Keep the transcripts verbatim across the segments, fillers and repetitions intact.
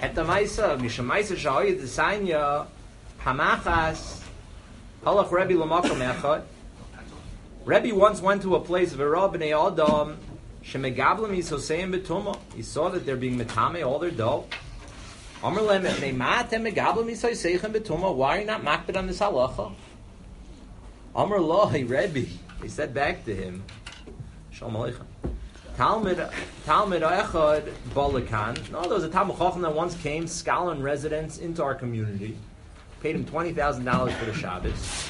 Et the Maisa, Mishamaisa Shahoyed Desanya, Hamachas, Halach Rebbe Lamakom Echad. Rebbe once went to a place, V'ra b'nei Adam, Shemegablam Yisoseim B'tuma. He saw that they're being metame all their dough. Amar lehem, Meimatem Megablam Yisoseichem B'tuma. Why are you not makbid on this halacha? Amar Loi, Rebbe. He said back to him, Shalom Aleichem. Talmud, Talmud Echad Balakan. No, there was a Talmud Chacham that once came, scholar in residence, into our community. Paid him twenty thousand dollars for the Shabbos.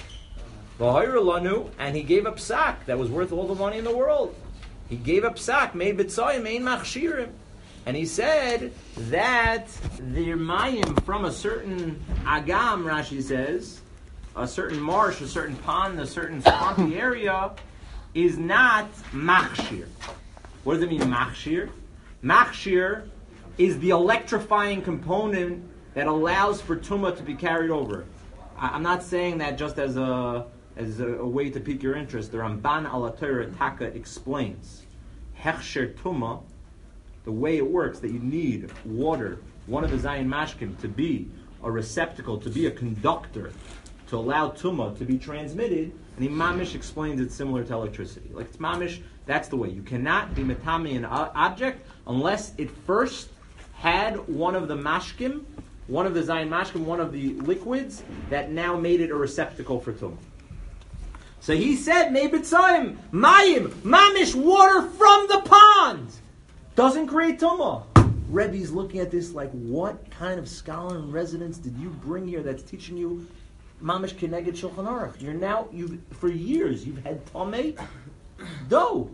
And he gave up psak that was worth all the money in the world. He gave up psak, made b'tzoyim, ein machshirim. And he said that the mayim from a certain agam, Rashi says, a certain marsh, a certain pond, a certain swampy area, is not machshir. What does it mean, machshir? Machshir is the electrifying component that allows for tumah to be carried over. I'm not saying that just as a as a, a way to pique your interest. The Ramban al Torah Taka explains hechsher tumah, the way it works, that you need water, one of the Zayin Mashkim, to be a receptacle, to be a conductor, to allow tumah to be transmitted. And he mamish explains it similar to electricity. Like it's mamish, that's the way. You cannot be metami an object unless it first had one of the mashkim, one of the Zayin Mashkim, one of the liquids that now made it a receptacle for tumah. So he said, Meibitzoim, Mayim, Mamish, water from the pond doesn't create tumah. Rebbe's looking at this like, what kind of scholar in residence did you bring here that's teaching you Mamish Keneged Shulchan Aruch? You're now, you've for years, you've had tamei dough.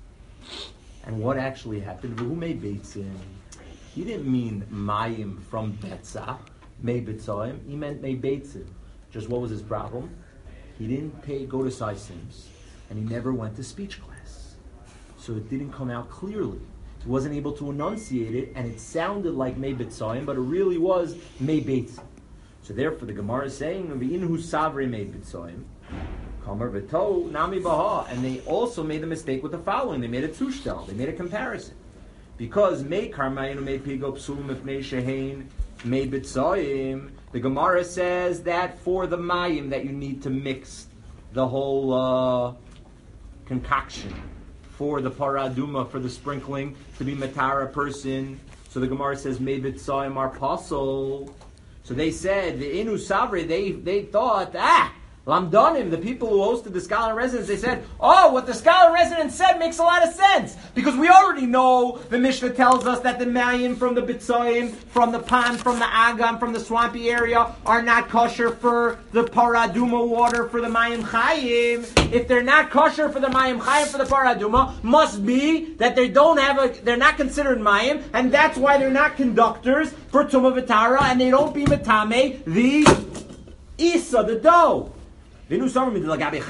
And what actually happened? Who made beitzim? He didn't mean mayim from Betzah, Meibitzoim. He meant Meibeitzim. Just what was his problem? He didn't pay, go to Saisim's, and he never went to speech class. So it didn't come out clearly. He wasn't able to enunciate it, and it sounded like Meibitzoim, but it really was Meibeitzim. So therefore the Gemara is saying, V'inhu savre Meibitzoim, Kamar v'to nami baha. And they also made the mistake with the following. They made a tushtel. They made a comparison. Because Mei Karmayinu Mei Pigo Psulum Ifnei Shehain Mei Bitzoyim, the Gemara says that for the mayim that you need to mix the whole uh, concoction for the paraduma, for the sprinkling, to be matara person. So the Gemara says Mei Bitzoyim are pasul. So they said the Inu Savre, they they thought, ah, Lamdonim, the people who hosted the scholar in residence, they said, oh, what the scholar in residence said makes a lot of sense. Because we already know, the Mishnah tells us that the mayim from the bitzoyim, from the pond, from the agam, from the swampy area, are not kosher for the paraduma water, for the mayim chayim. If they're not kosher for the mayim chayim, for the paraduma, must be that they don't have a, they're not considered mayim, and that's why they're not conductors for tumah v'tara, and they don't be metame, the isa, the dough. It's also not a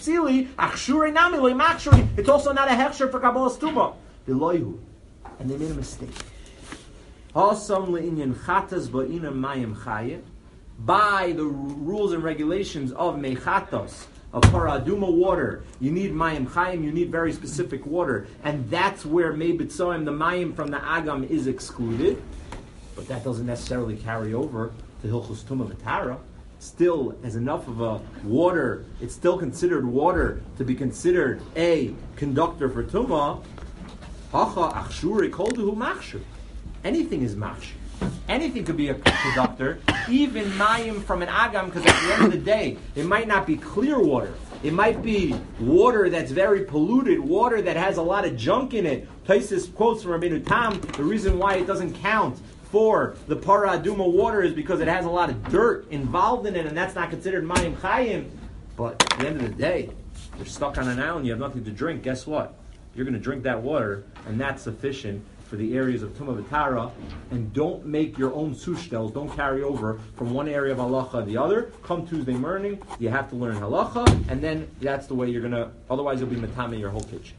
hechsher for Kabbalah's tumah. And they made a mistake. By the rules and regulations of mechatos, of paraduma water, you need mayim chayim, you need very specific water, and that's where meibitzoim, the mayim from the agam, is excluded. But that doesn't necessarily carry over to hilchos tumah v'tara. Still has enough of a water, it's still considered water to be considered a conductor for tumah. Hacha achshuri kolduhu machshur. Anything is machshur. Anything could be a conductor, even mayim from an agam, because at the end of the day, it might not be clear water. It might be water that's very polluted, water that has a lot of junk in it. Taisus quotes from Rabbeinu Tam, the reason why it doesn't count for the paraduma water is because it has a lot of dirt involved in it, and that's not considered mayim chayim. But at the end of the day, you're stuck on an island, you have nothing to drink. Guess what? You're going to drink that water, and that's sufficient for the areas of tumah v'tara. And don't make your own sushtels. Don't carry over from one area of halacha to the other. Come Tuesday morning, you have to learn halacha, and then that's the way you're going to. Otherwise, you'll be metame your whole kitchen.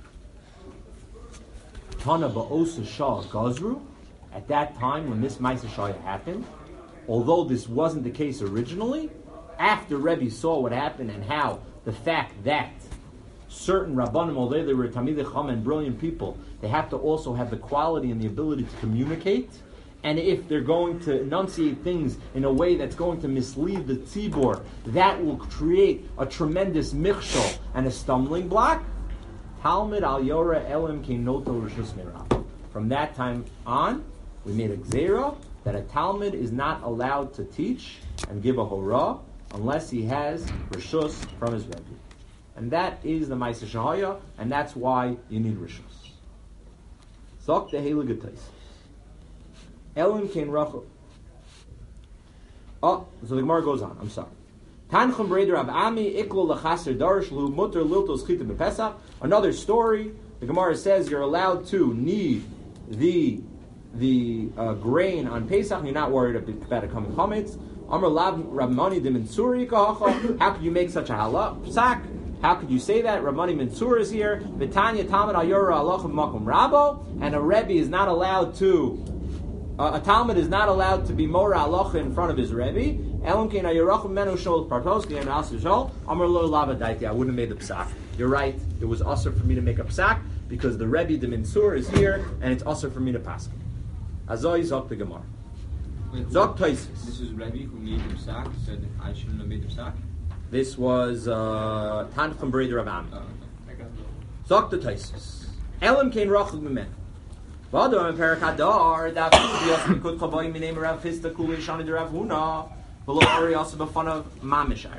Tana ba'osa shah gazru. At that time, when this Ma'aseh Shaya happened, although this wasn't the case originally, after Rebbe saw what happened and how the fact that certain Rabbanim, although they were Talmidei Chacham and brilliant people, they have to also have the quality and the ability to communicate and if they're going to enunciate things in a way that's going to mislead the tzibor, that will create a tremendous michshol and a stumbling block. Talmud al Yora Elim Keinoto Rishus Merab. From that time on, we made a gzera that a Talmud is not allowed to teach and give a hora unless he has Rishus from his Rebbe. And that is the Ma'aseh Shahaya, and that's why you need Rishus. Zok the Heilige Tais. Elim Kein Rachel. Oh, so the Gemara goes on. I'm sorry. Tanchum Breder Rav Ami Iklo Lachaser Darish Lu Mutter Liltos Chita Bepesach. Another story. The Gemara says you're allowed to knead the the uh, grain on Pesach. You're not worried about it coming chametz. Amar Lav Rabmani de Mensuri Kahacha. How could you make such a halach sack? How could you say that? Rabmani Mensur is here. Vitanya Talmud Al Yora Alach Makom Rabo, and a Rebbe is not allowed to. Uh, a Talmud is not allowed to be Mora Alocha in front of his Rebbe. Elam Kein Ayarachim Menu Shol Partoski and Asur Shol. Amar Lo Lava Daiti. I wouldn't have made the psak. You're right. It was usher for me to make a psak because the Rebbe de Mensur is here, and it's usher for me to pass. Azoi Zok the Gemara. Zok Taisis. This is Rebbe who made the psak. Said I shouldn't have made the psak. This was uh, Tanchum Breder Rav Ami. Zok the Taisis. Elam Kein Rachel Mimen. V'adam and Perakadar that Yosef could chavoy minay Rav Hista Kuli Shani de Rav Huna below Ari also befun of Mamishar.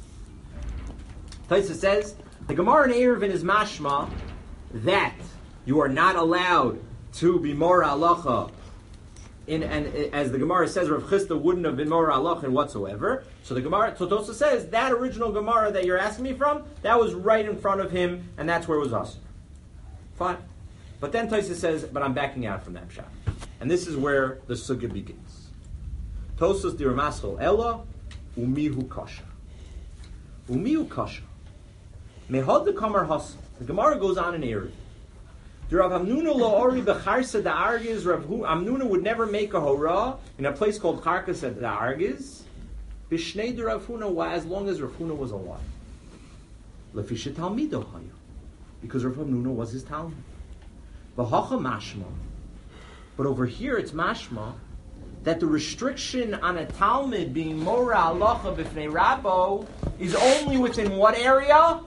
Taisa says the Gemara in Eruvin is mashma that you are not allowed to be mora halacha in, and as the Gemara says, Rav Hista wouldn't have been mora halacha in whatsoever. So the Gemara Totosa says that original Gemara that you're asking me from, that was right in front of him, and that's where it was us. Fine. But then Tosfos says, but I'm backing out from that pshat. And this is where the sugya begins. Tosfos di Ramaschal Ella, umihu kasha. Umihu kasha. Mehod the kamar has. The Gemara goes on in Erev. The Rav Amnuna lo ori becharsa da argiz. Rav Amnuna would never make a hora in a place called Charkas at da argiz. Bishnei de Rav Huna, as long as Rav Huna was alive. Lefisha talmido hayu. Because Rav Amnuna was his talmid. V'hacha mashma. But over here it's mashma that the restriction on a Talmud being mora halacha b'fnei Rabbo is only within what area?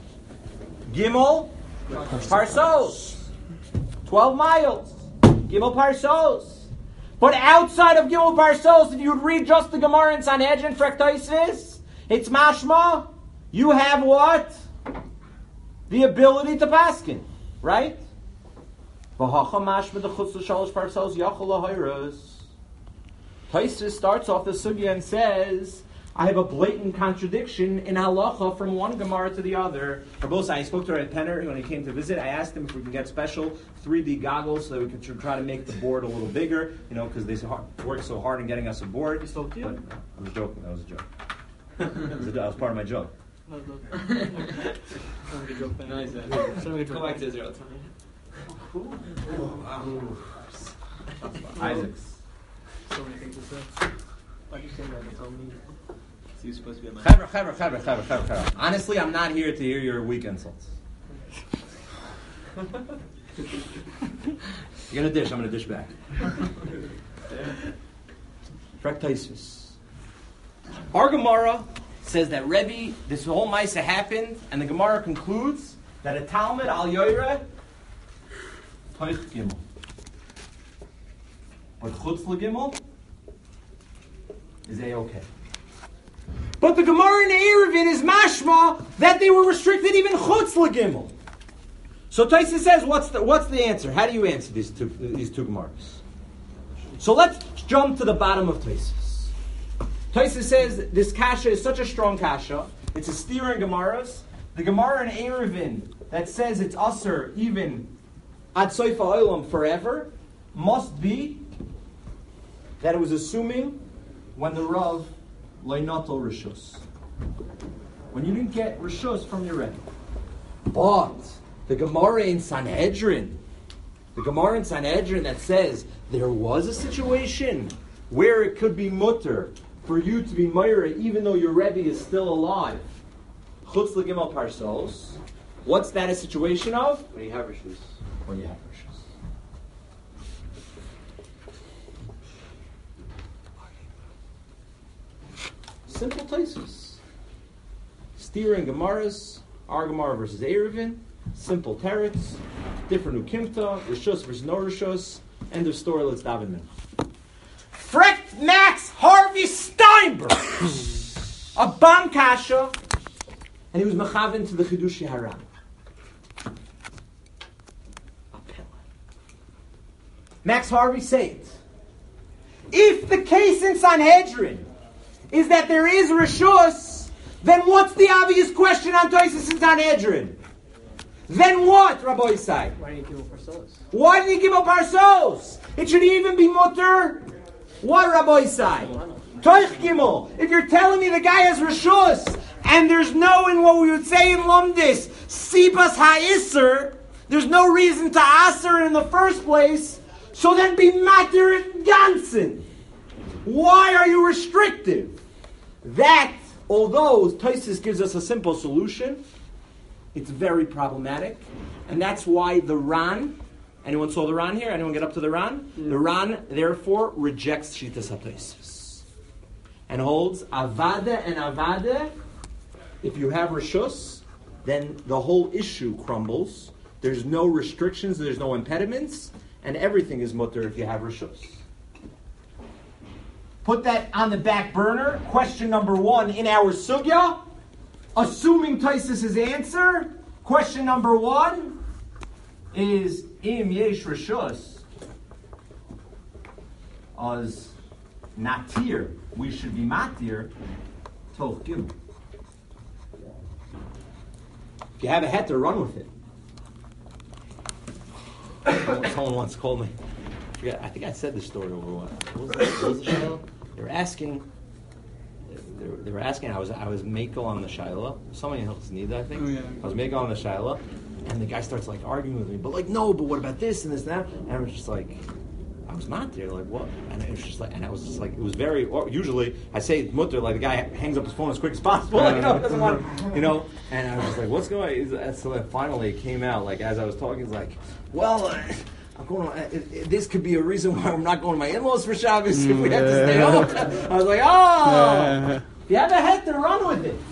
Gimel Parsos. Twelve miles. Gimel Parsos. But outside of Gimel Parsos, if you would read just the Gemara in Sanhedrin Frektoisis, it's mashma. You have what? The ability to paskin, right? Taisus starts off the sugya and says, I have a blatant contradiction in halacha from one Gemara to the other. Rabos, I spoke to Red Penner when he came to visit. I asked him if we can get special three D goggles so that we can try to make the board a little bigger, you know, because they work so hard in getting us a board. You spoke to you? But I was joking. That was a joke. that, was a, that was part of my joke. Go back to Israel. Oh, wow. Isaacs. So many things to say. Why do you say that? Tell me. So you're supposed to be a man. Chavra, chavra, chavra, chavra, chavra, chavra. Honestly, I'm not here to hear your weak insults. You're gonna dish. I'm gonna dish back. Fraktosis. Our Gemara says that Rebbe, this whole Maisa happened, and the Gemara concludes that a Talmud al Yoira Toich Gimel. But Chutz L'Gimel is A-okay. But the Gemara in Eruvin is mashma that they were restricted even Chutz L'Gimel. So Tosfos says, what's the what's the answer? How do you answer these two these two Gemaras? So let's jump to the bottom of Tosfos. Tosfos says this kasha is such a strong kasha. It's a steer in Gemaras. The Gemara in Eruvin that says it's usher even Ad Soif HaOlam forever must be that it was assuming when the Rav Leinatal Rishus. When you didn't get Rishus from your Rebbe. But the Gemara in Sanhedrin, the Gemara in Sanhedrin that says there was a situation where it could be mutter for you to be Meira even though your Rebbe is still alive. Chutz L'Gimel Parsos. What's that a situation of? When you have Rishus. When you have Rishus. Simple Taisus. Steer and Gemaras, our Gemara versus Eruvin, simple teretz, different ukimta, Rishus versus no Rishus, end of story, let's dive in. Frecht Max Harvey Steinberg, a Bam Kasha, and he was Mechavin to the Chidushi Haran. Max Harvey says, if the case in Sanhedrin is that there is Rishus, then what's the obvious question on Tosfos and Sanhedrin? Then what, Rabbi Yisai? Why didn't you give up Parsos? Why did he give up Parsos? It should even be mutter. What, Rabbi Yisai? Toich Gimel. If you're telling me the guy has Rishus, and there's no, in what we would say in Lumdis, Sibas Ha'isr, there's no reason to Aser in the first place, so then be Matir Gansen. Why are you restrictive? That, although Tosfos gives us a simple solution, it's very problematic. And that's why the Ran, anyone saw the Ran here? Anyone get up to the Ran? Yeah. The Ran, therefore, rejects Shitas HaTosfos and holds Avada and Avada. If you have Rishus, then the whole issue crumbles. There's no restrictions, there's no impediments, and everything is mutter if you have Rishus. Put that on the back burner. Question number one in our sugya. Assuming Tosfos' answer, question number one is Im Yesh Rishus as Natir. We should be Matir Toch Gimel. If you have a heter, run with it. Someone once called me. I, forget, I think I said this story over what? What was, that? What was the Shiloh? They were asking. They were, they were asking. I was I was Mako on the Shiloh. Somebody in Hilchos Nida, I think. Oh, yeah. I was Mako on the Shiloh, and the guy starts like arguing with me. But like, no. But what about this and this and that? And I was just like, I was not there. Like what? And it was just like, and I was just like, it was very. Or usually I say mutter, like the guy hangs up his phone as quick as possible. Like, you know, doesn't want, you know. And I was just like, what's going on? So then finally it came out. Like as I was talking, it's like, well. Uh, I'm going to, it, it, this could be a reason why I'm not going to my in-laws for Shabbos if we have to stay home. I was like, oh, if you have a head to run with it.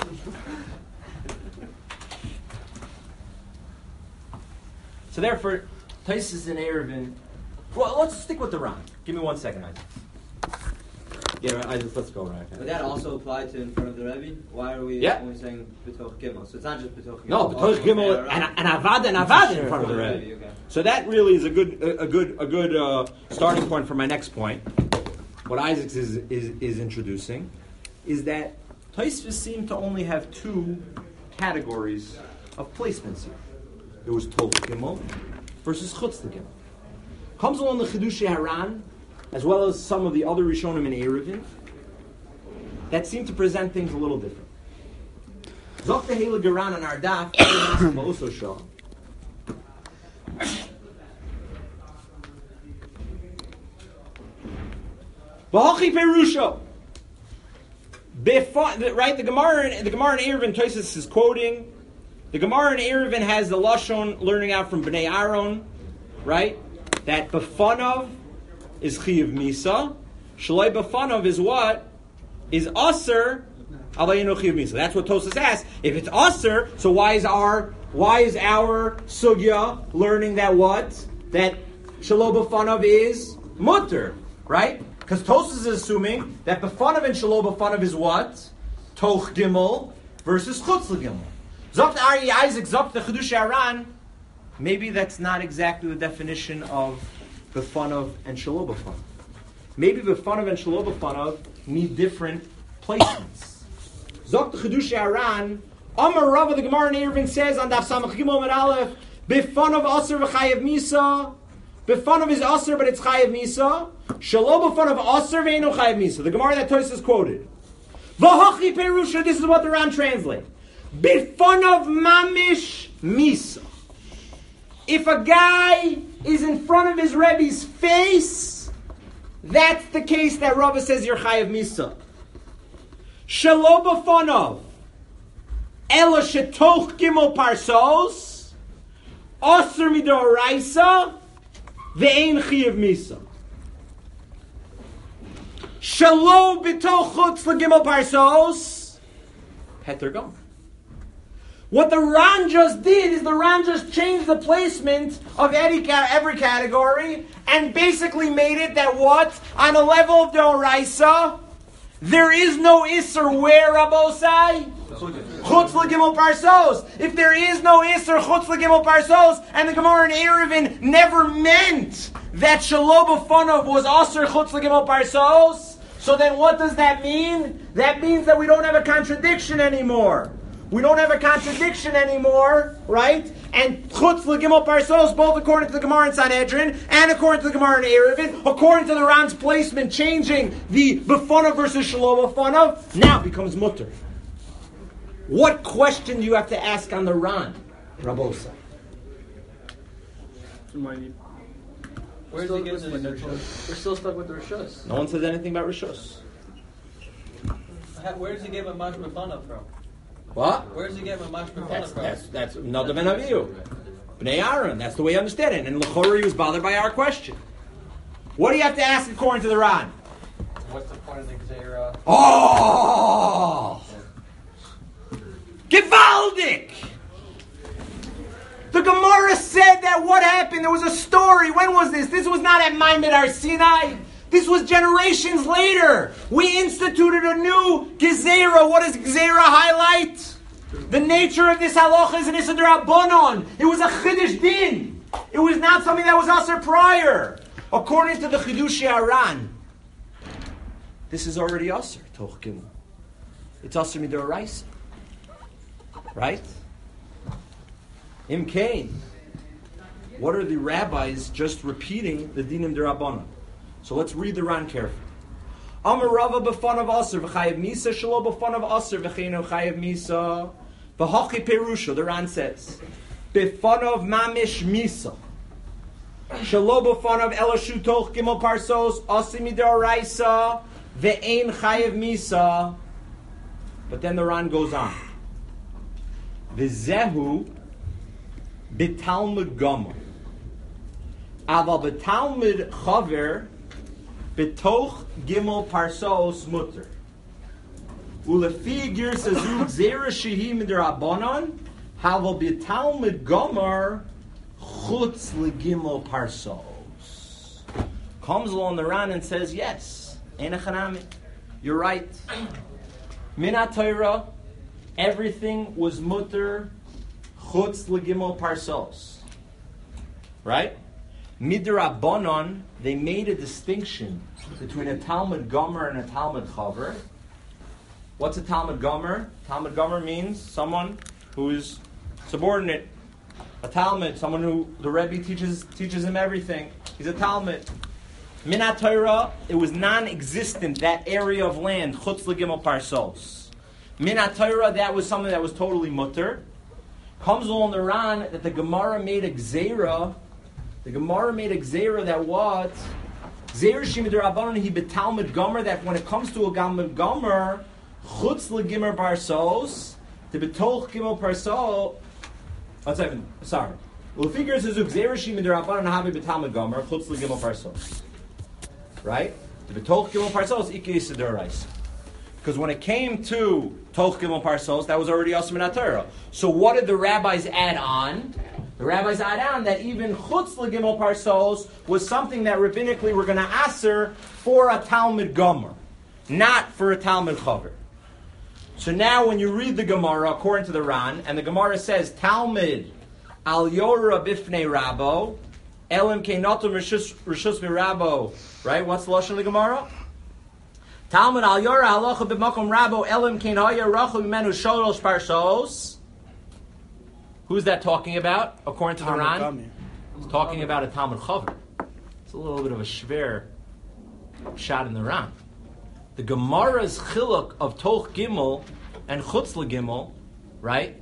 So therefore, Tosfos and Eruvin, well, let's stick with the Ran. Give me one second, Isaac. Yeah, Isaac, let's go, right? Would that also apply to in front of the Rebbe? Why are we yeah. only saying B'toch Gimel? So it's not just B'toch Gimel. No, B'toch Gimel and, and Avada and Avada in front of the Rebbe. Okay. So that really is a good, a, a good, a good uh, starting point for my next point. What Isaac is, is is introducing is that Tosfos seem to only have two categories of placements here. There was Toch Gimel versus Chutz Gimel. Comes along the Chidushi Haran, as well as some of the other Rishonim and Eruvin, that seem to present things a little different. Zok the Hele Geran and Ardaf, also show. V'hachi Perusha. Right, the Gemara, the Gemara in Eruvin, Tosfos is quoting. The Gemara in Eruvin has the Lashon learning out from Bnei Aaron, right? That Befanov is Chiyav Misa. Shalai Befanov is what? Is Aser Alayinu Chiyav Misa. That's what Tosfos asks. If it's Aser, so why is our why is our Sugya learning that what? That Shalai Befanov is Mutter, right? Because Tosfos is assuming that Befanov and Shalai Befanov is what? Toch Gimel versus Chutz Gimel. Zokt Ari Isaac, Zokt the Chidush Haran. Maybe that's not exactly the definition of Befanov and Shalai Befanov. Maybe Befanov and Shalai Befanov need different placements. Zokt the Chidush Haran. Amar Rava, the Gemara in Eruvin says on Daf Samach Gimel Amud Aleph, Befanov Aser v'Chayav Misa. Befanov is Aser, but it's Chayav Misa. Shalai Befanov Aser v'Eino Chayav Misa. The Gemara that Tosfos quoted. V'hachi Perusha. This is what the Ran translate. Befanov Mamish Misa. If a guy is in front of his Rebbe's face, that's the case that Rava says you're Chayav Misa. Shalai Befanov Ela Shetoch Gimel Parsos Aser Midoraisa Ve'ein Chayav Misa. Shalo b'toch chutz l'gimel parsos. Heter gomer. What the Ran just did is the Ran just changed the placement of every, every category and basically made it that what? On a level of the Oraisa, there is no Isser where, Rabosai? Chutz l'gimel parsos. If there is no Isser chutz l'gimel parsos, and the Gemara in Eruvin never meant that Shelo b'fanav was Aser chutz l'gimel parsos, so then what does that mean? That means that we don't have a contradiction anymore. We don't have a contradiction anymore, right? And chutz l'gimel parsos, both according to the Gemara in Sanhedrin and according to the Gemara in Eruvin, according to the Ran's placement, changing the b'fanav versus shelo b'fanav, now becomes mutter. What question do you have to ask on the Ran, Rabosa? Where's he getting the Rishos? We're still stuck with the Rishos. No one says anything about Rishos. Where does he get a Mash B'fanav from? What? Where does he get a Mash B'fanav That's from? that's that's Nadav and Avihu, Bnei Aaron. That's the way you understand it. And L'chorah was bothered by our question. What do you have to ask according to the Ran? What's the point of the Gzeira? Oh, Gewaldig! The Gemara said that what happened? There was a story. When was this? This was not at Maimed Har Sinai. This was generations later. We instituted a new Gezerah. What does Gezerah highlight? The nature of this halacha is an Issa D'Rabbanan. It was a Chiddush Din. It was not something that was aser prior. According to the Chidushi Aran, this is already aser, Toch Gimel. It's aser midoraisa. Right? Im Kain. What are the rabbis just repeating the dinim d'Rabbanan? So let's read the Ran carefully. Amar Rava b'fanav aser v'chayev misa shelo b'fanav aser v'cheinu chayev misa v'hachi perusha. The Ran says b'fanav mamish misa shelo b'fanav elashu toch gimel parsos aser midoraisa ve'ein chayev misa. But then the Ran goes on. V'zehu b'talmud gomer. Aval b'talmud chaver b'toch gimel parsos mutter. Ulefi girsa zu gzera shehi midrabanan haval b'talmud gomer chutz legimel parsos. Comes along the Ran and says, yes, enechanami, you're right. Minat Torah, everything was mutter chutz legimel parsos. Right? Midrabanan, they made a distinction between a Talmud Gomer and a Talmud Chaver. What's a Talmud Gomer? Talmud Gomer means someone who is subordinate. A Talmud, someone who the Rebbe teaches teaches him everything. He's a Talmud. Minat Torah, it was non-existent, that area of land, chutz legimel parsos. Minat Torah, that was something that was totally mutter. Comes along the Ran that the Gemara made a gzeira. The Gemara made a gzeira that what? Gzeira shimid rabbanon he betalmud gomer, that when it comes to a talmud gomer, chutz legimel parsos, the betoch gimel parso. Let's have sorry. Well, the figure is gzeira shimid rabbanon habi betalmud gomer, chutz legimel parsos. Right? The betoch gimel parsos ikei sedorais. Because when it came to toch gimel parsos, that was already asur min Torah. So what did the rabbis add on? The rabbis add on that even chutz legimel parsos was something that rabbinically we're going to aser for a Talmud Gomer, not for a Talmud Chaver. So now when you read the Gemara according to the Ran, and the Gemara says Talmud al yora bifnei rabo elim keinotum rishus mirabo, right? What's the lashon of the Gemara? Talmud al yora halacha b'makom rabo elim kein haya rachu mimenu sholosh parsos. Who's that talking about? According to the Ran, it's talking about a Talmud Chaver. It's a little bit of a shver shot in the Ran. The Gemara's chiluk of Toch Gimel and Chutz L'Gimel, right?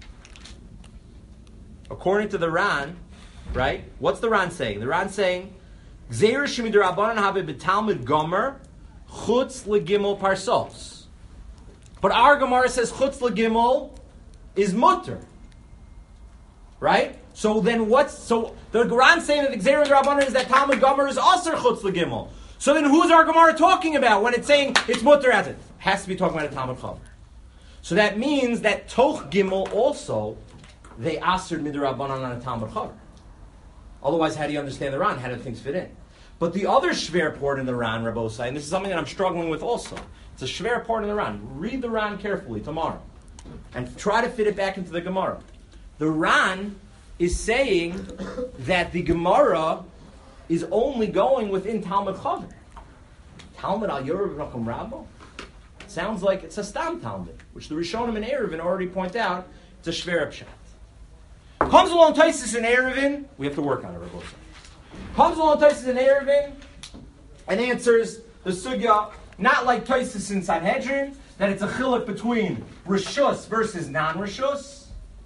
According to the Ran, right? What's the Ran saying? The Ran saying, Gzeira shemid rabbanan have b'Talmud Gomer Chutz L'Gimel parsos. But our Gemara says Chutz L'Gimel is mutter. Right? So then what's... So the Quran saying that the Gzeira Rabbanan is that Talmud Gomer is Aser Chutz L'Gimel. So then who's our Gemara talking about when it's saying it's mutter as it? Has to be talking about a Talmud Chaver. So that means that Toch Gimel also, they asered midrabanan on a Talmud Chaver. Otherwise, how do you understand the Ran? How do things fit in? But the other shver part in the Ran, Rabbosai, and this is something that I'm struggling with also. It's a shver part in the Ran. Read the Ran carefully tomorrow. And try to fit it back into the Gemara. The Ran is saying that the Gemara is only going within Talmud Chaver. Talmud al Yeruv Rakum Rabbo? Sounds like it's a Stam Talmud, which the Rishonim and Eruvin already point out, it's a shver pshat. Comes along Taisus and Eruvin, we have to work on it, Rabbosai. Comes along Taisus and Eruvin and answers the sugya, not like Taisus in Sanhedrin, that it's a chiluk between Rishus versus non-Rishus.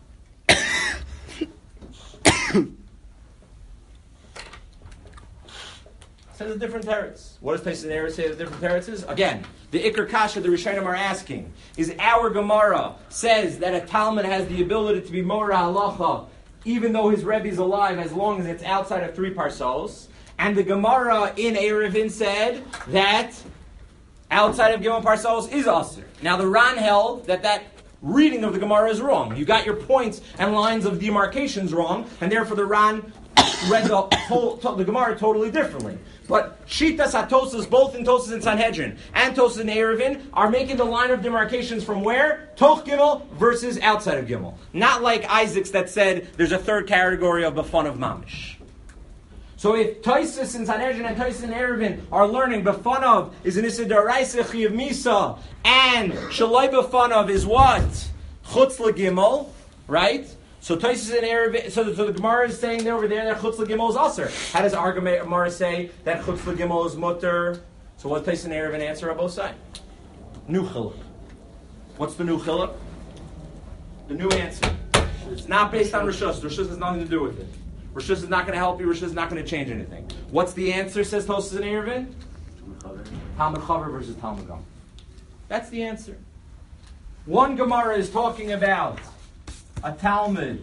Says a different teretz. What does Taisus and Eruvin say the different teretz is? Again, the Iker Kasha the Rishonim are asking is our Gemara says that a Talmud has the ability to be Mora Halacha even though his Rebbe is alive, as long as it's outside of three parsos. And the Gemara in Eruvin said that outside of Gimel parsos is Aser. Now the Ran held that that reading of the Gemara is wrong. You got your points and lines of demarcations wrong, and therefore the Ran read the, to, to, the Gemara totally differently. But Shitas HaTosas, both in Tosas and Sanhedrin, and Tosas and Eruvin, are making the line of demarcations from where? Toch Gimel versus outside of Gimel. Not like Isaac's that said there's a third category of Bafan of Mamish. So if Tosas and Sanhedrin and Tosas and Eruvin are learning Bafan of is an Issa D'Oraisa Chiyav Misa, and Shalai Bafan of is what? Chutz LeGimel, right? So Tosas and Eruvin, so the, so the Gemara is saying there over there that Chutz LeGimel is Aser. How does our Gemara say that Chutz LeGimel is Mutter? So what Tosas and Eruvin answer on both sides? New Chiluk. What's the new Chiluk? The new answer. It's not based on Rishus. Rishus has nothing to do with it. Rishus is not going to help you. Rishus is not going to change anything. What's the answer, says Tosas and Eruvin? Talmud Chaver versus Talmud Gomer. That's the answer. One Gemara is talking about a Talmud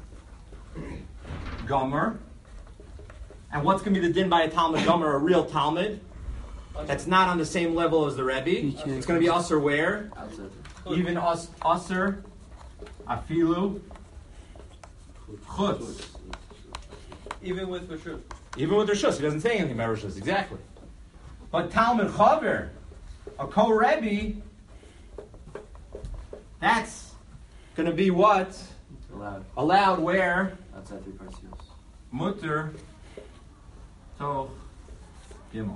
Gomer. And what's going to be the din by a Talmud Gomer, a real Talmud? That's not on the same level as the Rebbe. It's going to be Aser where? Even As, Aser, Afilu, Chutz. Even with Rishus. Even with Rishus. He doesn't say anything about Rishus, exactly. But Talmud Chaver, a co-Rebbe, that's going to be what? Allowed. Allowed where? Outside three parts, yes. Mutter, Toch, Gimel.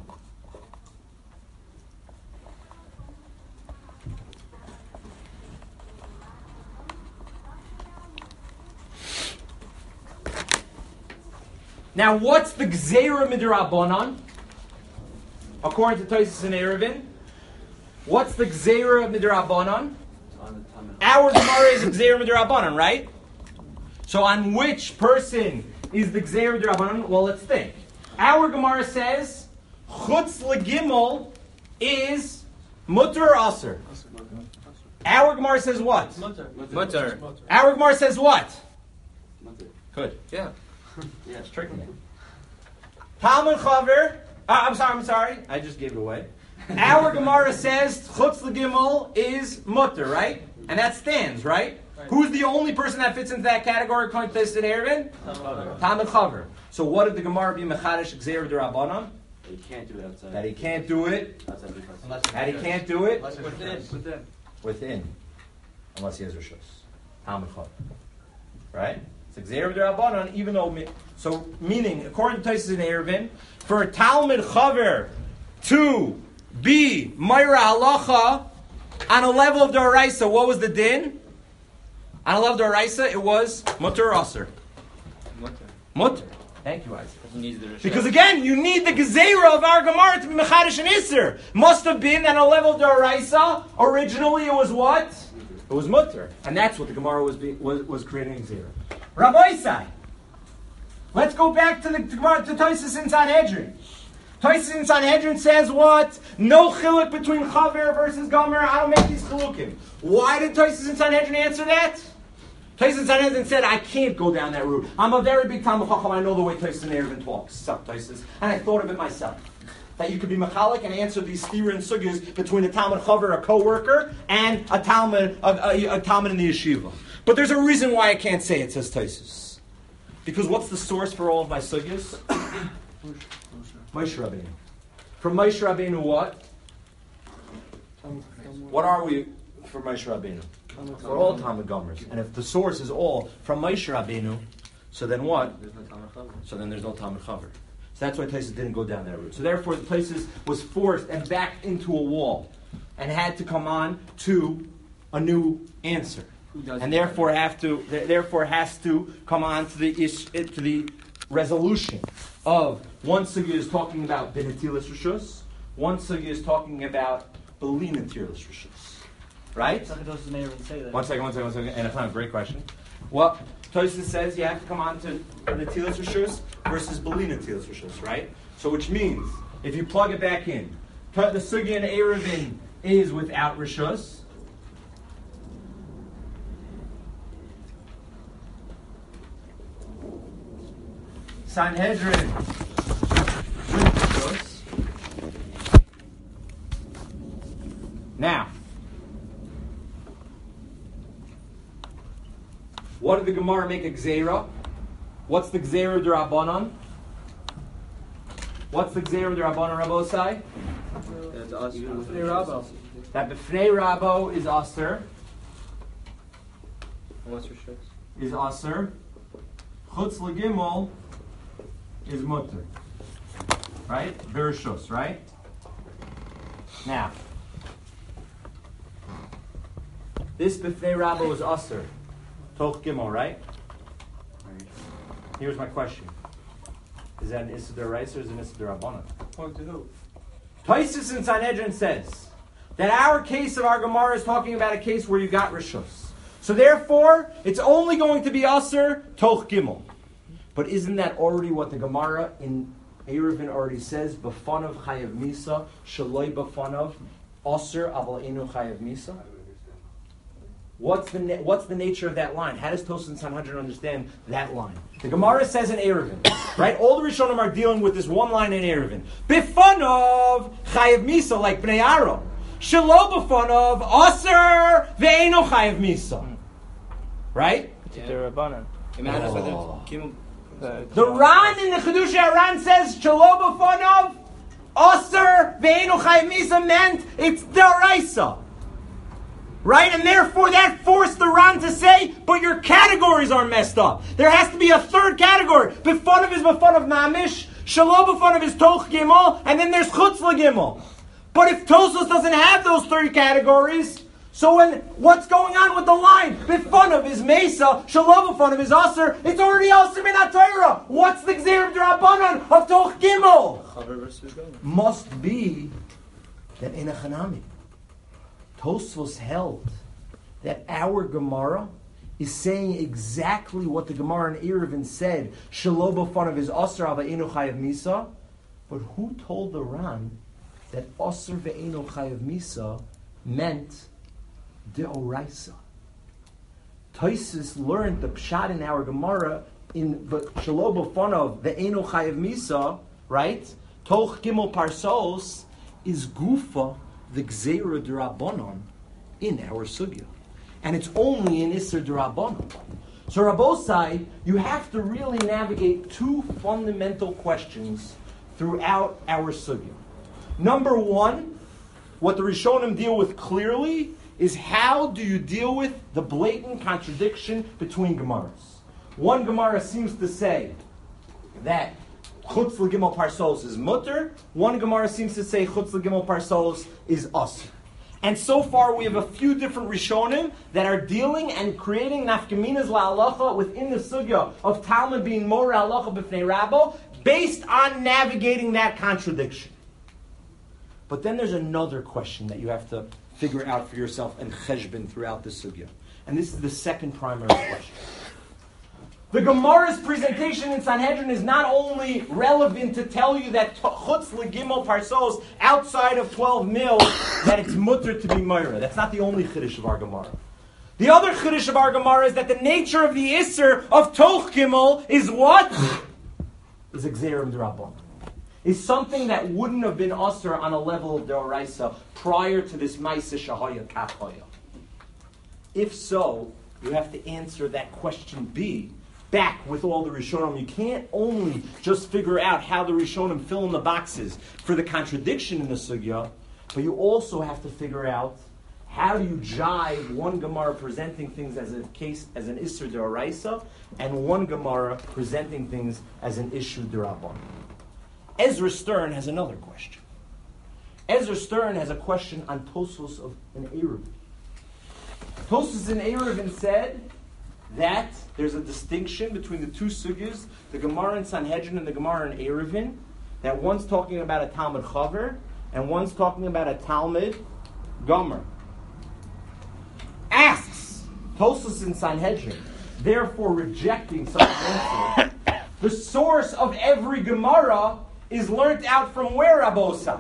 Now, what's the Gzeira Midrabanan? According to Tosas and Eruvin, what's the Gzeira Midrabanan? Our Gemara is a Gzeira Midrabanan, right? So, on which person is the Gzeira Midrabanan? Well, let's think. Our Gemara says Chutz LeGimel is Mutter or Aser. Our Gemara says what? Mutter. Mutter. Our Gemara says what? Mutter. Good. Yeah. Yeah. It's tricking me. Talmud Chaver. Uh, I'm sorry, I'm sorry. I just gave it away. Our Gemara says Chutz LeGimel is Mutter, right? And that stands, right? Right. Who's the only person that fits into that category according to Tosas and Eruvin? Talmud Chaver. So what did the Gemara be Mechadish Gzeira D'Rabbanan? You can't do it outside. That he can't do it. Outside three parts. That he can't do it Within. Within. within. Unless he has Rishus. Talmud Chaver. Right? It's Gzeira D'Rabbanan, even though... So, meaning, according to Tosas and Eruvin, for a Talmud Chaver to be Meira Halacha on a level of D'Oraisa, what was the din? On a level of D'Oraisa, it was Mutter or Aser. Mutter. Mutter. Thank you, Isaac. He needs the Rishus. Because again, you need the Gezeira of our Gemara to be Mechadish and Isser. Must have been on a level of D'Oraisa. Originally, it was what? It was Mutter. And that's what the Gemara was be, was, was creating Gezeira. Rabbi Isai. Let's go back to the to Gemara to Tosas in Sanhedrin. Tosas in Sanhedrin says what? No chiluk between Chaver versus Gomer. I don't make these chilukim. Why did Tosas in Sanhedrin answer that? Tosas in Sanhedrin said, I can't go down that route. I'm a very big Talmud Chacham. I know the way Tosas and Eruvin talks. Suck, Tosas. And I thought of it myself. that you could be machalik and answer these stira and sugyas between a Talmud Chaver, a co-worker, and a Talmud, a, a, a Talmud in the yeshiva. But there's a reason why I can't say it, says Taisus. Because what's the source for all of my sugyas? Moshe Rabbeinu. From Moshe Rabbeinu what? What are we for Moshe Rabbeinu? For all Talmud Gomers. And if the source is all from Moshe Rabbeinu, so then what? So then there's no Talmud Chaver. So that's why Taisus didn't go down that route. So therefore, Taisus was forced and backed into a wall, and had to come on to a new answer, and therefore have to, therefore has to come on to the ish, to the resolution of one sugya is talking about benetilas rishus, one sugya is talking about belinatilas rishus, right? Some of those may even say that. One second, one second, one second, and it's not a great question. Well, Tosfos says you have to come on to Netilas Rishus versus Belina Netilas Rishus, right? So which means, if you plug it back in, the Sugya and Eruvin is without Rishus. Sanhedrin with Rishus. Now, what did the Gemara make a Gzeira? What's the Gzeira d'Rabbanan? What's the Gzeira d'Rabbanan, Rabbosai? That B'fnei Rabbo is Aser. What's Rishus? Is Aser. Chutz L'Gimel is Mutter. Right? Bereshus, right? Now, this B'fnei Rabbo is Aser. Toch Gimel, right? Here's my question. Is that an Issa d'Oraisa or is it an Issa d'Rabbanan? Point to who? Taisus in Sanhedrin says that our case of our Gemara is talking about a case where you got Rishus. So therefore, it's only going to be Aser, Toch Gimel. But isn't that already what the Gemara in Eruvin already says? B'fanav Chayav Misa, Shaloi B'fanav, Aser Aval Enu Chayav Misa? What's the na- what's the nature of that line? How does Tosfos and Sanhedrin understand that line? The Gemara says in Eruvin, right? All the Rishonim are dealing with this one line in Eruvin. B'fanav chayav misa, like Bnei Aaron. Shelo b'fanav aser ve'eno chayav misa. Right? The Rabbanan. Oh. The The Ran in the Chedusha Ran says Shelo b'fanav aser ve'eno chayav misa meant it's d'oraisa. Right? And therefore that forced the Ran to say, but your categories are messed up. There has to be a third category. B'fanav is b'fanav mamish, Shalom b'fanav is toch gimel, and then there's chutz l'gimel. But if Tosfos doesn't have those three categories, so when what's going on with the line? B'fanav is mesa, Shalom b'fanav is aser, it's already aser min ha-Torah. What's the gzeir d'Rabbanan of toch gimel? Must be that in a chanami. Tosfos held that our Gemara is saying exactly what the Gemara in Eruvin said. Shelo b'fanav is aser ve'eno chayav misa. But who told the Ran that aser ve'eno chayav misa meant deoraisa? Tosfos learned the pshat in our Gemara in Shelo b'fanav ve'eno chayav misa, right? Toch gimel parsos is gufa, the Gzeira d'Rabbanan in our sugya. And it's only in Isser d'Rabbanan. So Rabbosai, you have to really navigate two fundamental questions throughout our sugya. Number one, what the Rishonim deal with clearly is how do you deal with the blatant contradiction between Gemaras. One Gemara seems to say that Chutz l'gimel parsos is mutter. One Gemara seems to say Chutz l'gimel parsos is aser. And so far we have a few different Rishonim that are dealing and creating nafkaminas la'alacha within the sugya of Talmud being more halacha b'fnei Rabbo based on navigating that contradiction. But then there's another question that you have to figure out for yourself and cheshbon throughout the sugya. And this is the second primary question. The Gemara's presentation in Sanhedrin is not only relevant to tell you that chutz l'gimel parsos outside of twelve mil that it's mutter to be meira. That's not the only chiddush of our Gemara. The other chiddush of our Gemara is that the nature of the isser of toch gimel is what? Is a gzerim d'Rabbanan. is something that wouldn't have been usher on a level of D'Oraisa prior to this Maisa Shahaya Kachoya? If so, you have to answer that question B back with all the Rishonim. You can't only just figure out how the Rishonim fill in the boxes for the contradiction in the Sugya, but you also have to figure out how do you jive one Gemara presenting things as a case, as an Isser D'Oraisa, and one Gemara presenting things as an issue D'Rabban. Ezra Stern has another question. Ezra Stern has a question on Tosos of an Eruvin. Tosos in Eruvin said that there's a distinction between the two sugyas, the Gemara in Sanhedrin and the Gemara in Eruvin, that one's talking about a Talmud Chaver and one's talking about a Talmud Gomer. Asks Tosos in Sanhedrin, therefore rejecting such an answer, the source of every Gemara is learnt out from where, Abosai?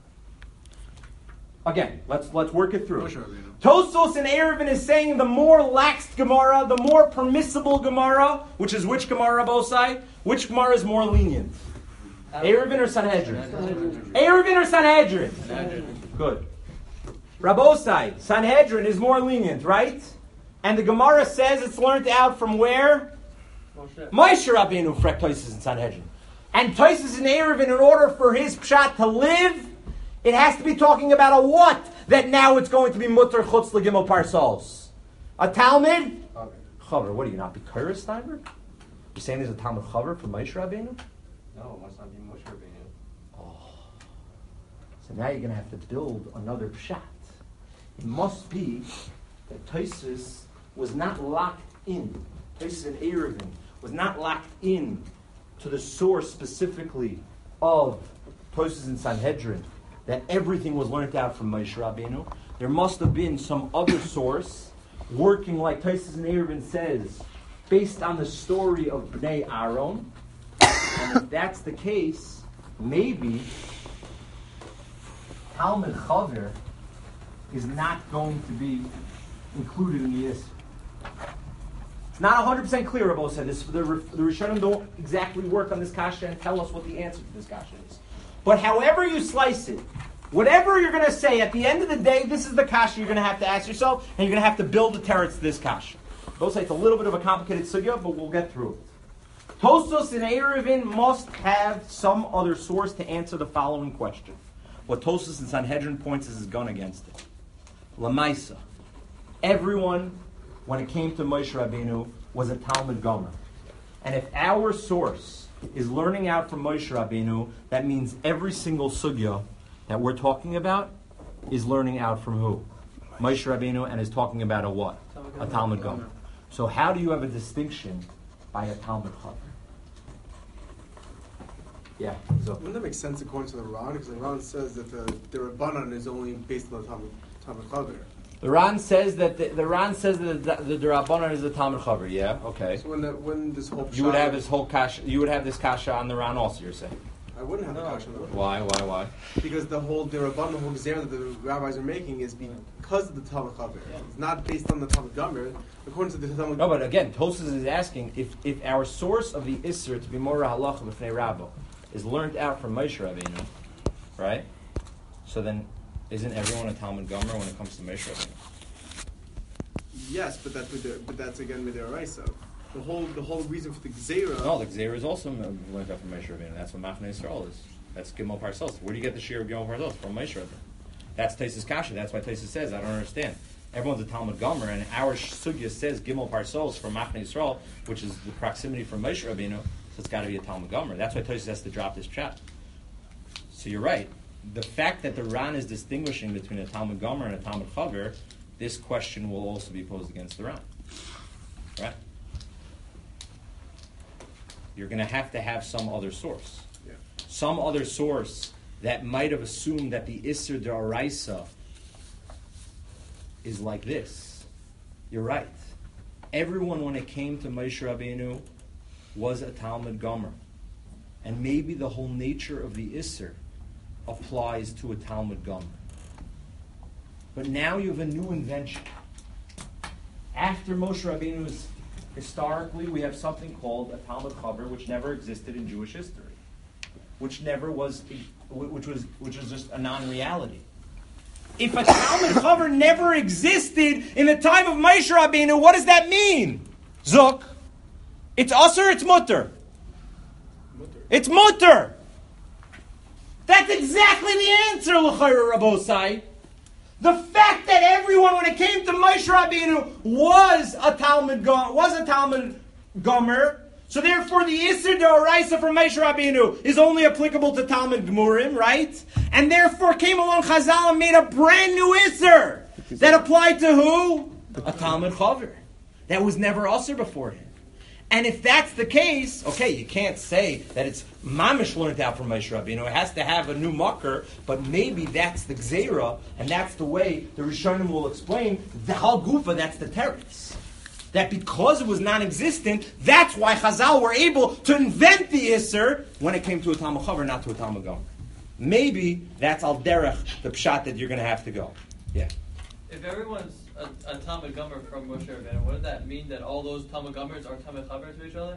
Again, let's let's work it through. Tosos in Eruvin is saying the more laxed Gemara, the more permissible Gemara, which is which Gemara, Abosai? Which Gemara is more lenient? Eruvin or Sanhedrin? Eruvin or Sanhedrin? Sanhedrin. Good. Rabosai, Sanhedrin is more lenient, right? And the Gemara says it's learned out from where? Moshe Rabbeinu, Frek Tosos in Sanhedrin. And Tosos in Eruvin, in order for his pshat to live, it has to be talking about a what? That now it's going to be mutter chutz legimel parsos. A Talmud? Chaver. What are you, not be Kurah, Steinberg? You're saying there's a Talmud Chaver from Moshe Rabbeinu? No, it must not be Moshe Rabbeinu. Oh. So now you're going to have to build another pshat. It must be that Tosos was not locked in. Tosos in Eruvin was not locked in to the source specifically of Tosos in Sanhedrin, that everything was learnt out from Moshe Rabbeinu. There must have been some other source working, like Tosos in Eruvin says, based on the story of Bnei Aaron. And if that's the case, maybe Talmud Chaver is not going to be included in the Isser. It's not one hundred percent clear about said this. The, the Rishonim don't exactly work on this kasha and tell us what the answer to this kasha is. But however you slice it, whatever you're going to say, at the end of the day, this is the kasha you're going to have to ask yourself, and you're going to have to build the teretz to this kasha. They'll say it's a little bit of a complicated sugya, but we'll get through it. Tosos and Eruvin must have some other source to answer the following question. What Tosos and Sanhedrin points is his gun against it. Lamaisa. Everyone, when it came to Moshe Rabbeinu, was a Talmud Gomer. And if our source is learning out from Moshe Rabbeinu, that means every single sugya that we're talking about is learning out from who? Moshe Rabbeinu, and is talking about a what? A Talmud Gomer. So how do you have a distinction by a Talmud Chaver? Yeah. So Wouldn't that make sense according to the Ran? Because the Ran says that the, the Rabbanan is only based on the Talmud, Talmud Chaver. the Ran says that the, the Ran says that the, the Rabbanan is a Talmud Chaver. Yeah. Okay. So when the, when this whole You would have this whole kasha. You would have this kasha on the Ran also. You're saying. I wouldn't have No. the kasha though. Why? Why? Why? Because the whole the Rabbanan, the whole gzera that the rabbis are making is because of the Talmud Chaver. It's not based on the Talmud Gomer. According to the Talmud. No, but again, Tosos is asking if, if our source of the Isser to be more halacha b'fnei Rabbo is learned out from Moshe Rabbeinu, right? So then, isn't everyone a Talmud Gomer when it comes to Moshe Rabbeinu? Yes, but that's with the, but that's again midiraisa. The whole the whole reason for the gzera. No, the Gzeir is also learned out from Moshe Rabbeinu. That's what Machne Yisrael is. That's Gimel Parsos. Where do you get the share of Gimel Parsos? From Moshe Rabbeinu. That's Taisus Kasha. That's why Taisus says, I don't understand. Everyone's a Talmud Gomer, and our sugya says Gimel Parsos from Machne Yisrael, which is the proximity from Moshe Rabbeinu, so it's got to be a Talmud Gomer. That's why Taisus has to drop this chat. So you're right. The fact that the Ran is distinguishing between a Talmud Gomer and a Talmud Chaver, this question will also be posed against the Ran. Right? You're going to have to have some other source. Yeah. Some other source that might have assumed that the Isser D'Oraisa is like this. You're right. Everyone, when it came to Moshe Rabbeinu, was a Talmud Gomer. And maybe the whole nature of the Isser applies to a Talmud Gomer. But now you have a new invention. After Moshe Rabbeinu is historically, we have something called a Talmud Chaver, which never existed in Jewish history. which never was, which was, which was just a non-reality. If a Talmud Chaver never existed in the time of Moshe Rabbeinu, what does that mean? Zuk. It's usher, it's mutter. It's mutter. That's exactly the answer, L'chayra Rabosai. The fact that everyone, when it came to Moshe Rabbeinu, was a Talmud was a Talmud Gomer, so therefore the Isser D'Oraisa from Moshe Rabbeinu is only applicable to Talmud Gemurim, right? And therefore came along Chazal and made a brand new Isser that applied to who? A Talmud Chaver. That was never Usser beforehand. And if that's the case, okay, you can't say that it's mamish learned out from Moshe Rabbeinu. It has to have a new mucker, but maybe that's the gzeira, and that's the way the Rishonim will explain the Hal Gufa. That's the teretz. That because it was non-existent, that's why Chazal were able to invent the Isser when it came to a Talmud Chaver, not to a Talmud Gomer. Maybe that's al derech, the pshat that you're going to have to go. Yeah. If everyone's a, a Talmud Gomer from Moshe Rabbeinu, what does that mean? That all those Talmud Gomers are Talmud Chavers to each other?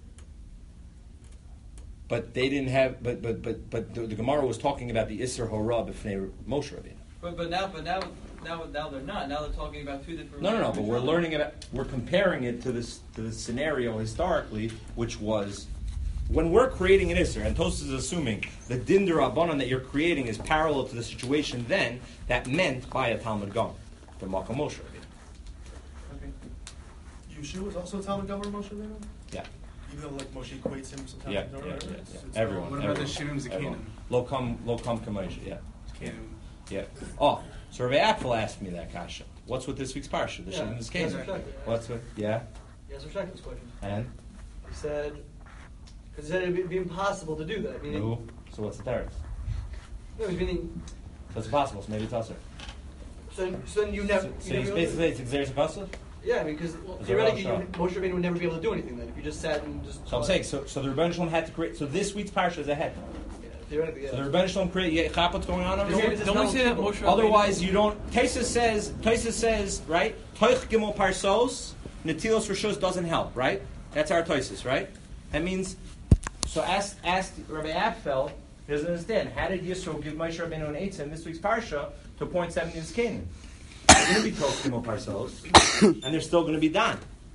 But they didn't have. But but but but the, the Gemara was talking about the Isser Hora b'fnei Moshe Rabbeinu. But but now but now now now they're not. Now they're talking about two different. No no no. But we're learning it. We're comparing it to this to the scenario historically, which was when we're creating an Isser, and Tosfos is assuming the Din D'Rabbanan that you're creating is parallel to the situation then. That meant by a Talmud Gomer, the Malka Moshe Rabbeinu. Okay. Yeshua was also a Talmud Gomer, Moshe Rabbeinu? Yeah. Even though like Moshe equates him sometimes. Yeah, with yeah, Torah, yeah, it's- yeah. it's Everyone. What about the everyone, Shirim everyone. Zakanim? Lo kam, lo kam kamosh, yeah. Canaan. Yeah. Oh, so Rabbi Apfel asked me that kasha. What's with this week's parsha? The Yeah. Shirim is Yes, Canaan. sure. What's with? Yeah. Yes, we're checking this question. And He said, because he said it'd be impossible to do that. Meaning, who? So what's the teretz? no, he's meaning. So it's possible. So maybe it's usher. So, so then you never. So, you so never he's able to- basically it's exeris apostle. Yeah, because well, Is theoretically, there a you, Moshe Rabbeinu would never be able to do anything then if you just sat and just. So I'm saying so. So the Rebbeinu Shalom had to create. So this week's parsha is ahead. Yeah, theoretically, yeah. So the Rebbeinu Shalom create. Yeah, chap what's going on over Don't- here? don't we say that Moshe Rabbeinu- Otherwise, you don't. Taisa says. Taisa says right. Toich gimel parsos netilos rishos doesn't help. Right. That's our Taisus. Right. That means. So ask ask Rabbi Apfel. He doesn't understand. How did Yisro give Moshe Rabbeinu an eitzah in this week's parsha to point seven in Canaan? They're going to be toich gimel parsos, and they're still going to be done.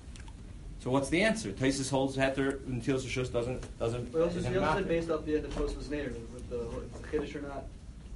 So what's the answer? Taisus holds heter netilos rishos doesn't doesn't. But also, isn't you also matter. said based off the end of Tosfos narrative with the with the Kiddush or not.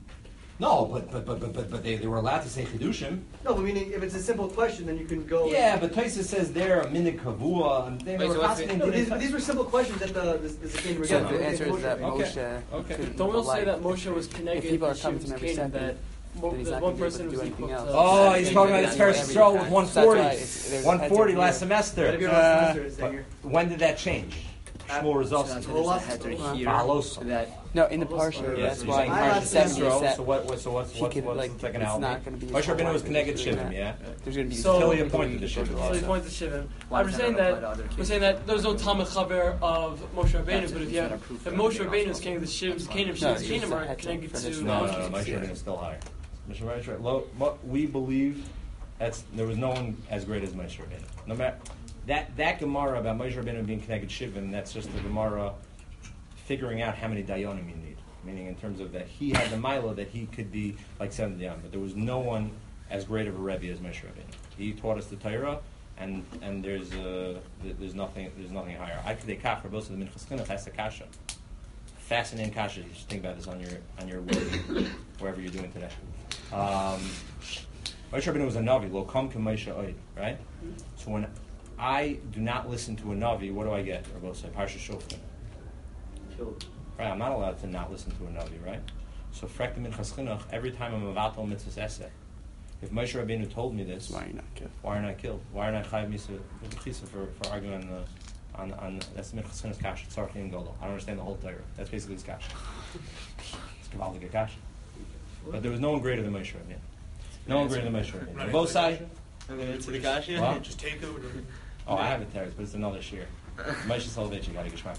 No, but but but but but, but they, they were allowed to say chidushim. No, but meaning if it's a simple question, then you can go. Yeah, but Taisa says there a minik kavua, and they Wait, were so what's fascinating. No, but these, but these were simple questions that the the, the Zakin were So getting. the answer is that Okay. Moshe Okay. couldn't Don't we also say like, that Moshe was connected if people to are coming to Shim's him every Canaan, second, that mo- then he's that not one gonna be able person to was do equal anything to. else. Oh, he's talking about his first throw with one forty. That's right. It's- there's a one forty heter last here. But if semester. you're Uh, last semester, it's that you're- When did that change? Shmuel results. So whole lot- there's a Huh? heter here Follows. that No, in the Oh, parsha, sorry. Yeah, that's so why he's I saying in have parsha Parsha seventy Yisro, is that So what? what- So what's he what's could, what's like, the second it's album? not going to be. Moshe Rabbeinu was connected doing Shivim, that. yeah. There's going to be So- Till he people appointed doing the both Shivim. of So he that. points to Shivim. Why I'm does just that saying not that apply to other we're cases? saying that there's no Talmud Chaver of Moshe Rabbeinu, That's but if if you it's have not approved if for Moshe anything Rabbeinu else. is king of the Shiv's Canaan, No, Shiv's it's Canaan a are heter connected for to. this No, no, Moshe. no. Moshe Rabbeinu is still higher. Moshe Rabbeinu is right. Lo- mo- We believe that's there was no one as great as Moshe Rabbeinu. No matter that that Gemara about Moshe Rabbeinu being connected Shivim, that's just the Gemara figuring out how many dayanim you need. Meaning in terms of that he had the mila that he could be like seven dayanim, but there was no one as great of a rebbe as Moshe Rabbeinu. He taught us the Torah, and and there's uh, there's nothing there's nothing higher. I could kaf for both of the Minchas Chinuch has the kasha. Fascinating kasha. You should think about this on your on your way, wherever you're doing today. Um, Moshe Rabbeinu was a navi. Lo kam k'Moshe oid. Right. So when I do not listen to a navi, what do I get? Or both say Parsha Shoftim. Killed. Right, I'm not allowed to not listen to a navi, right? So frekta minchas chinuch, every time I'm about to mitzvahs essay, if Moshe Rabbeinu told me this, Why are you not killed? why aren't I killed? Why aren't I chayav misa chisa for for arguing on the on on that's the minchas chinuch's kasha tzarchi and godel? I don't understand the whole Torah. That's basically his kasha. It's kavaldik kasha. But there was no one greater than Moshe Rabbeinu. No one greater than Moshe Rabbeinu. Both sides. And then Into the kasha? What? just take it. Or, Oh, I have a teretz, but it's another shir. Moshe Soloveitch, you got to get shmak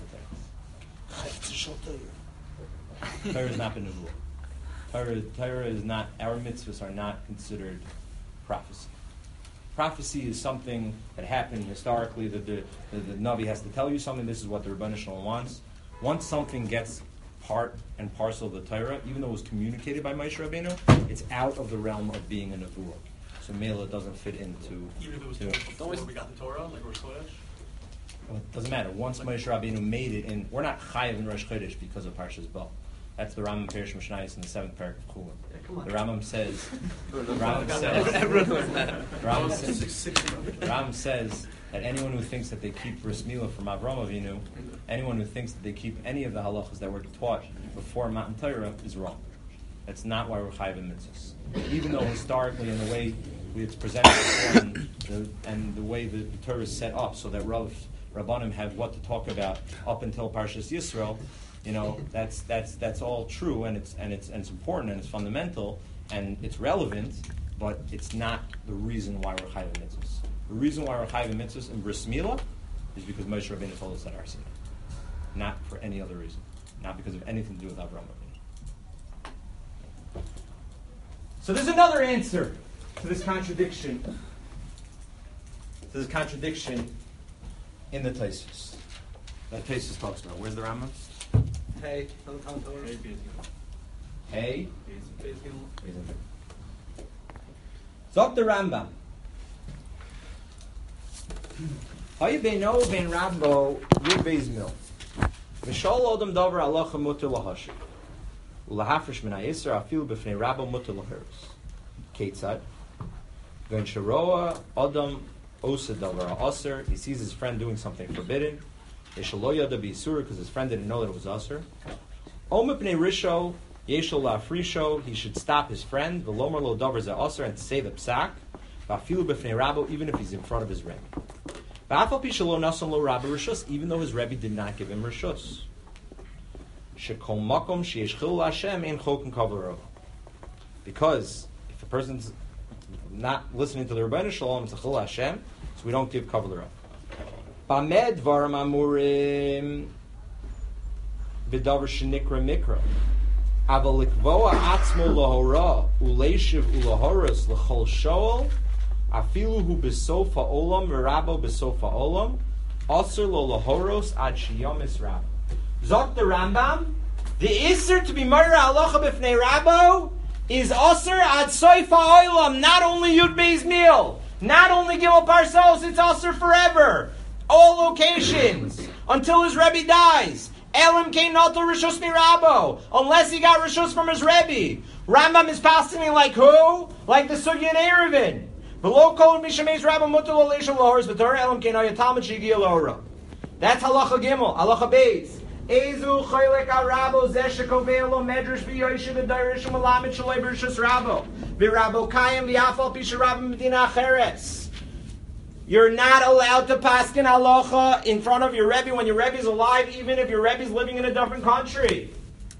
teretz. Torah has not been nevuah. Torah, Torah is not, our mitzvahs are not considered prophecy. Prophecy is something that happened historically, that the, the, the Navi has to tell you something, this is what the Rebbeinu Shalom wants. Once something gets part and parcel of the Torah, even though it was communicated by Moshe Rabbeinu, it's out of the realm of being a nevuah. So Mela doesn't fit into. Even if it was to, told before we got the Torah, like Rosh Chodesh? well, it doesn't matter. Once Moshe Rabbeinu made it, and we're not chayiv in Rosh Chodesh because of Parshas Bo. That's the Rambam Perish Mishnayos in the seventh parak of Chulin. Yeah, come on. The Rambam says. The Rambam says. Everyone knows that. Rambam says, Rambam says that anyone who thinks that they keep bris milah from Avraham Avinu, anyone who thinks that they keep any of the halachas that were taught before Matan Torah is wrong. That's not why we're chayiv in mitzvahs. Even though historically, in the way it's presented and the, and the way the, the Torah is set up, so that Rav Rabbanim have what to talk about up until Parshas Yisrael, you know, that's that's that's all true, and it's and it's and it's important, and it's fundamental, and it's relevant, but it's not the reason why we're chayiv in mitzvahs. The reason why we're chayiv in mitzvahs in bris milah is because Moshe Rabbeinu told us that our sin, not for any other reason, not because of anything to do with Avraham Avinu. So there's another answer to this contradiction. To this contradiction in the Tosfos. That Tosfos talks about. Where's the Rambam? Hey, on the Talmud Torah. Hey. Beis Gimel. Zok the Rambam. Hayu beino ben Rabbo yud Beis Mil. V'shol odom dover halacha muter lahashir. Ulahafresh min ha'yisra afilu b'fnei Rabbo muter lahiris. Ketzad. Ven sharoa odom osa dover ha'aser. He sees his friend doing something forbidden. Yeshalo yada b'yisura, because his friend didn't know that it was aser. Oma pnei risho yeshal la'afrisho. He should stop his friend. V'lomer lo dover za'aser, and say the psak. V'afilu b'fnei Rabbo, even if he's in front of his rebbe. V'afal pi shelo nasan lo Rabbo rishus, even though his rebbe did not give him rishus. Shekol makom sheyesh chil Hashem ein choken kavlarov. Because if a person's not listening to the Rebbeinu Shalom, it's a chil Hashem, so we don't give kavlarov. Bamed dvarim amurim b'davar shenikra mikra. Aval likvoa atzmo lahora uleishiv ulahoros l'chol shoel afilu hu b'sofa olam v'rabo b'sofa olam aser lo lahoros ad shiyomis rabo. Zok the Rambam, the iser to be murder halacha b'fnei Rabo is aser ad soifa olam, not only Yud Beis Mil, not only Gimel Parsos, it's aser forever. All locations, until his Rebbe dies. Elim kein noto rishus mi Rabo, unless he got rishus from his Rebbe. Rambam is passing like who? Like the Sugya in Eruvin. Below kol mishameis Rabo mutar lo leishal lohors v'torah elim kein ayat talmud shigi lohora. That's halacha gimel, halacha beis. Ezu choylek Rabo zeh shekovei lo medrash v'yoyshiv v'dayrish v'melamed shalei b'rishus Rabo v'Rabo kayim v'yafal pisha Rabo medina acheres. You're not allowed to paskin halacha in front of your Rebbe when your Rebbe is alive, even if your Rebbe is living in a different country.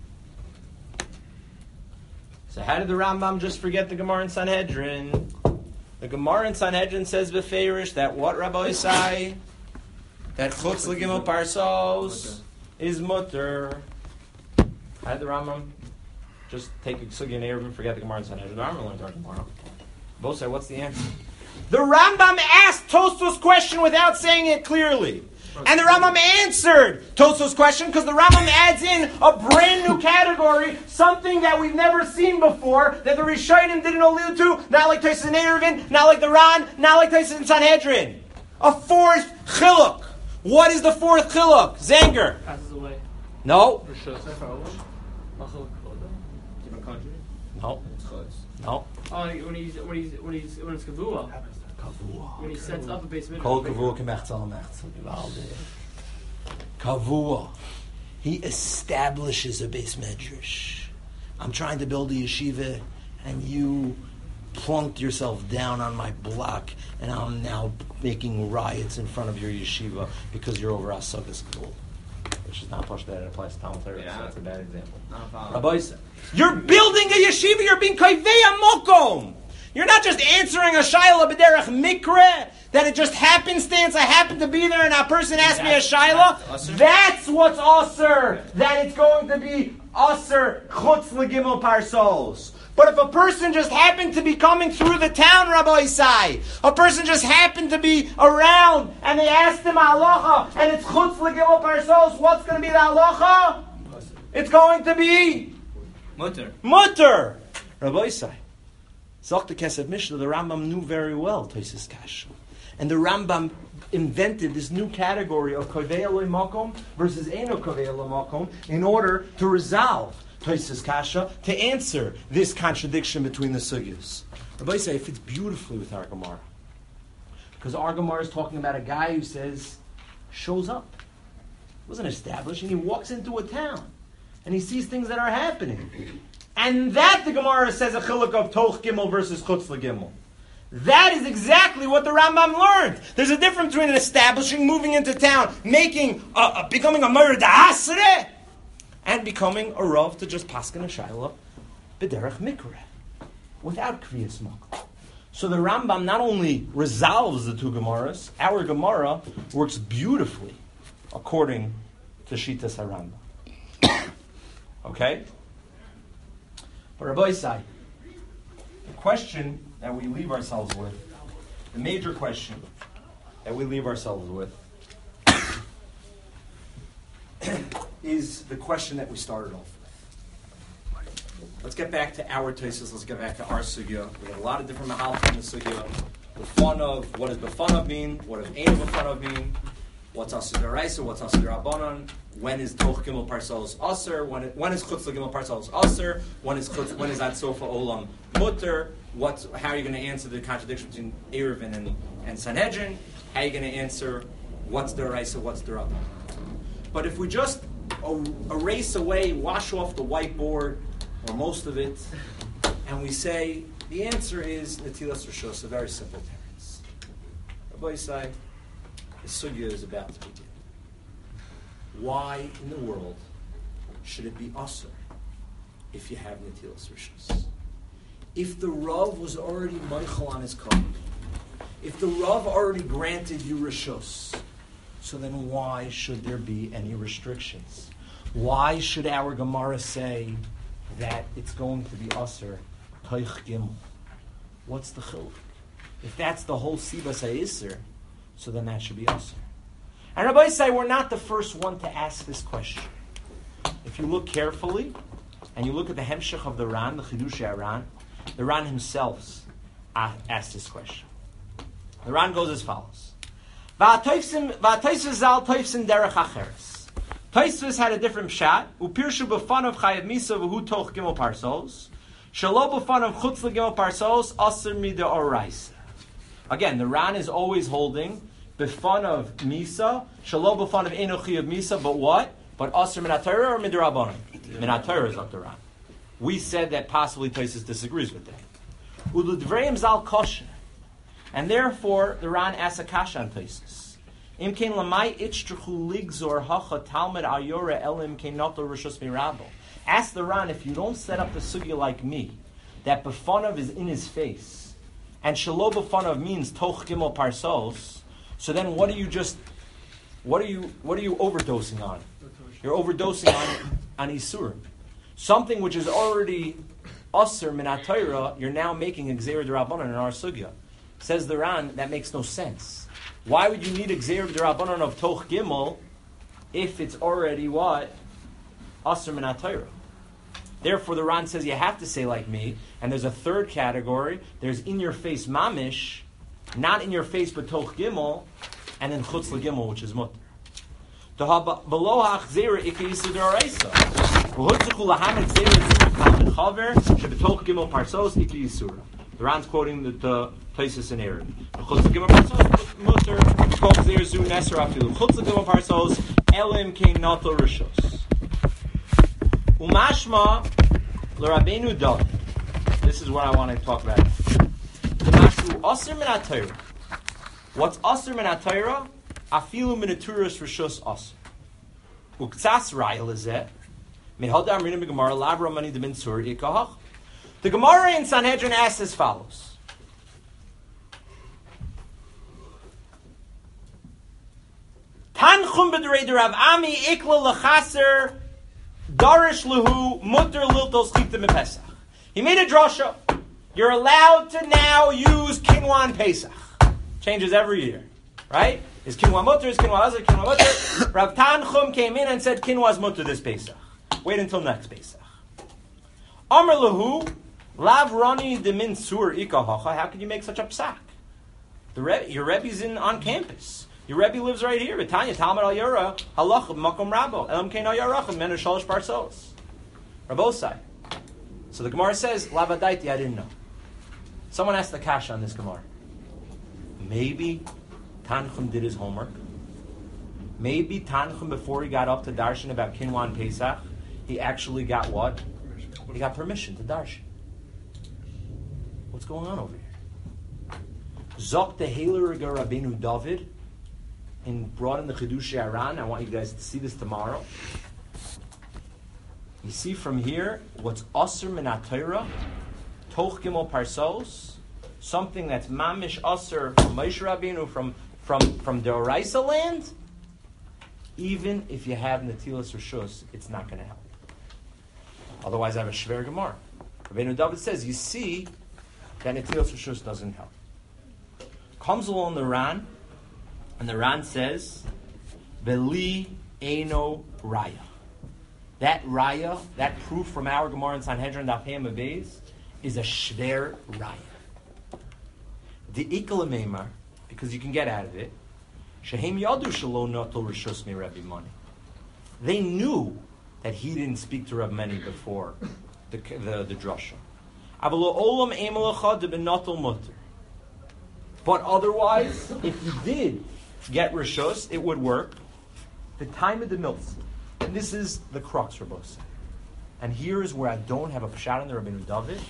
So how did the Rambam just forget the Gemara in Sanhedrin? The Gemara in Sanhedrin says beferish that what Rabbi Isai? That chutz l'gimel parsos is mutter. How did the Rambam just take a sugi and Erev and forget the Gemara in Sanhedrin? The Rambam learned our Gemara. Both say, what's the answer? The Rambam asked Tosfos' question without saying it clearly. And the Rambam answered Tosfos' question because the Rambam adds in a brand new category, something that we've never seen before, that the Rishonim didn't allude to, not like Tosfos in Eruvin, not like the Ran, not like Tosfos in Sanhedrin. A fourth chiluk. What is the fourth chiluk? Zanger. Passes away. No. Rishus. Different country? No. No. Oh, when he's when he's when he's when it's kavua. When he sets up a basement. Kol kavua k'mechzel mechzel givaldi. Kavua. He establishes a base medrash. I'm trying to build a yeshiva, and you plunked yourself down on my block, and I'm now making riots in front of your yeshiva because you're over Asagas Gvul. Which is not push that it applies to Talmud Torah, Yeah. so that's a bad example. Not Rabbi said, you're building a yeshiva, you're being kaivei mokom. You're not just answering a shaila b'derech mikre, that it just happenstance, I happen to be there and that person asked me a shaila. That's usher? That's what's usher, that it's going to be usher chutz l'gimel parsos. But if a person just happened to be coming through the town, Rabbi Isai, a person just happened to be around, and they asked him halacha, and it's chutz l'gimel parsos, what's going to be the halacha? it's going to be Mutter. mutter. Rabbi Isai, Zok the Kesef Mishnah, the Rambam knew very well Tosis Kasha. And the Rambam invented this new category of Kovei Eloi Makom versus Eino Kovei Eloi Makom in order to resolve Tosis Kasha, to answer this contradiction between the sugyas. Rabbi Isai, it fits beautifully with our Gemara. Because our Gemara is talking about a guy who says, shows up. Wasn't established, and he walks into a town. And he sees things that are happening. And that, the Gemara says, a chiluk of Toch Gimel versus Chutz Gimel. That is exactly what the Rambam learned. There's a difference between an establishing, moving into town, making, a, a, becoming a Murder Da'asre, and becoming a Rav to just paskin a Shaila, B'derech Mikra, without Kriyas Makom. So the Rambam not only resolves the two Gemaras, our Gemara works beautifully according to Shitas HaRambam. Okay? But Rabbi Isai, the question that we leave ourselves with, the major question that we leave ourselves with, is the question that we started off with. Let's get back to our Tosis. Let's get back to our sugya. We have a lot of different mahalach in the sugya. The fun of what does b'fanav mean? What does ein b'fanav mean? What's asur d'oraisa? What's asur d'rabbanan? When is toch gimel parsalos asur? When when is chutz l'gimel parsalos asur? When is chutz? When is ad sofa olam mutter? What's how are you going to answer the contradiction between Eruvin and and Sanhedrin? How are you going to answer what's d'oraisa? What's d'rabbanan? But if we just erase away, wash off the whiteboard, or most of it, and we say, the answer is Netilas Rishos, a very simple terence. Rabbi Isai, the sugya is about to begin. Why in the world should it be asur if you have Netilas Rishos? If the Rav was already Meichel on his code, if the Rav already granted you Rishos, so then why should there be any restrictions? Why should our Gemara say that it's going to be asur toich gimel? What's the chiluk? If that's the whole sibas ha'isur, so then that should be asur. And Rabbi say we're not the first one to ask this question. If you look carefully, and you look at the hemshech of the Ran, the Chidushei Ran, the Ran himself asked this question. The Ran goes as follows. V'atoysim zal toysim derech acheres. Tosfos had a different pshat. Upirshu b'fanav chayav misa v'hu toch gimel parsos. Shalo b'fanav chutz l'gimel parsos aser mid'oraisa. Again, the Ran is always holding b'fanav misa. Shalo b'fanav enochi of misa. But what? But aser min ha'torah or midrabanan? Min ha'torah is up the Ran. We said that possibly Tosfos disagrees with that. Uludvreim zal kosher. And therefore, the Ran asks a kasha on Tosfos. Im kein lamai ichtrachu ligzor hacha talmud ayora elim kein noto rishos mirabo. Ask the Ran if you don't set up the sugya like me, that b'fanav is in his face, and shalo b'fanav means toch gimel parsos. So then, what are you just? What are you? What are you overdosing on? You're overdosing on on isur, something which is already asur min ha'torah. You're now making a gzeir d'rabbanan in our sugya. Says the Ran, that makes no sense. Why would you need a gzeir d'rabbanan of toch gimel if it's already what? Asur min ha'torah. Therefore, the Ran says you have to say like me. And there's a third category. There's in your face mamish, not in your face but toch gimel, and then chutz l'gimel, which is mutter. Below ha'chzeir ikei yisur d'oraisa. V'hutzuchu lahamet gzeir zimut chaver shebetoch gimel parsos ikei yisur. The Ran's quoting the, the Tosfos in Erev. Chutz l'gimel parsos mutter. Kol gzeir zu neser afilu. Chutz l'gimel parsos elim kein noto rishos. Umashma l'Rabbeinu David. This is what I want to talk about. Umashu asur min ha'torah. What's asur min ha'torah? Afilu min ha'turas rishos asur. Uktsas raya lezeh. Mehad amrina b'gemara lav ramani demin sur ikahach. The Gemara in Sanhedrin asks as follows. Tanchum b'derei derav ami ikla l'chaser darish luhu mutter liltos chita mepesach. He made a drasha. You're allowed to now use kinwa and Pesach. Changes every year, right? Is kinwa mutter? Is kinwa azar? Kinwa mutter? Rav Tanchum came in and said kinwa is mutter this Pesach. Wait until next Pesach. Amr lahu, lav rani demin sur ikahacha. How can you make such a psak? The Rebbe, your Rebbe's in on campus. Your Rebbe lives right here. Tanya Talmud al Yura halach makom rabo elam kein al yarachim men shalosh parsos. Rabosai. So the Gemara says lavadaiti. I didn't know. Someone asked the kasha on this Gemara. Maybe Tanchum did his homework. Maybe Tanchum, before he got up to darshan about Kinwan Pesach, he actually got what? He got permission to darshan. What's going on over here? Zok the Heilige Rabbeinu David, and brought in the Chidush Aran. I want you guys to see this tomorrow. You see from here what's Asr min HaTorah, Toch Gimel Parsos, something that's Mamish Asr from Moshe Rabbeinu from from from the Oraisa land. Even if you have Netilas Rishus, it's not going to help. Otherwise, I have a Shver Gemara. Rabbeinu David says, you see that Netilas Rishus doesn't help. Comes along the Ran, and the Ran says, Veli Eino Raya. That Raya, that proof from our Gemara in Sanhedrin Daf Hey Amud Beis, is a Shver Raya. The Ikal Meimar, because you can get out of it, Shehem Yadu Shalo Notel Rishus Mi Rabbi Mani. They knew that he didn't speak to Rabbi Mani before the the, the drasha. Avalo Olam Emelacha de Benotel Mutter. But otherwise, if you did get Rishus, it would work. The time of the mills. And this is the crux, Rabos. And here is where I don't have a pshat on the Rabbeinu David.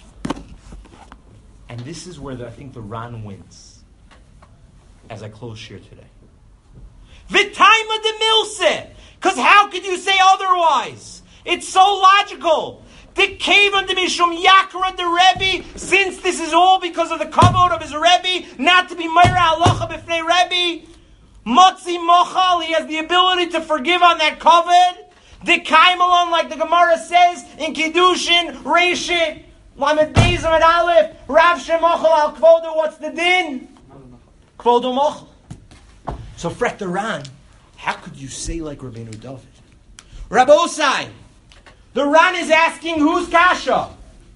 And this is where the, I think the Ran wins. As I close shir today. The time of the milse. Because how could you say otherwise? It's so logical. The cave on the Mishum Yakra the Rebbe, since this is all because of the kavod of his Rebbe, not to be Meira Halacha B'fnei Rebbe, Motzi Mochal, he has the ability to forgive on that kavod. The Kaimalon, like the Gemara says, in Kiddushin, Reshit, Lamed Beis Amud Aleph, Rav Shem Mochal Al Kvodo, what's the din? Kvodo Mochal. So Fret the Ran, how could you say like Rabbeinu David? Rabosai, the Ran is asking who's Kasha? On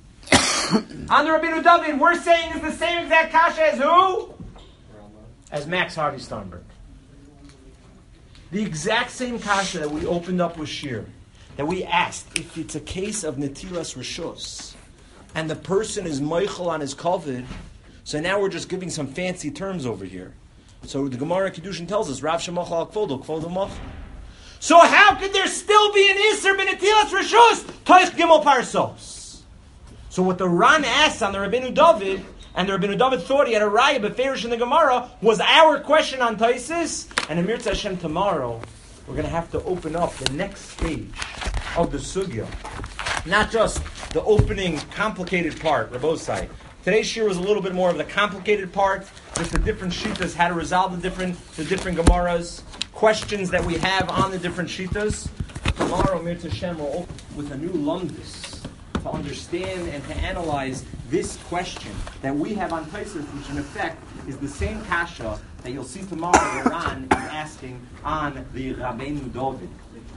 the Rabbeinu David, we're saying is the same exact Kasha as who? As Max Hardy Sternberg. The exact same Kasha that we opened up with Shir, that we asked if it's a case of Netilas Rishus, and the person is Meichel on his Kovid, so now we're just giving some fancy terms over here. So the Gemara Kiddushin tells us, Rav Shemachal al Kvodo, Kvodo Mochel. So how could there still be an Isser b'Netilas Rishus? Toich Gimel Parsos. So what the Ran asked on the Rabbeinu David, and the Rabbeinu David thought he had a Raya Beferish in the Gemara, was our question on Taisis. And Amir Hashem, tomorrow, we're going to have to open up the next stage of the Sugya. Not just the opening, complicated part, Rabosai. Today's shir was a little bit more of the complicated part, just the different shitas, how to resolve the different the different Gemaras, questions that we have on the different shitas. Tomorrow, Mir Tashem will open with a new lumdus to understand and to analyze this question that we have on Taisus, which in effect is the same kasha that you'll see tomorrow Iran is asking on the Rabbeinu David.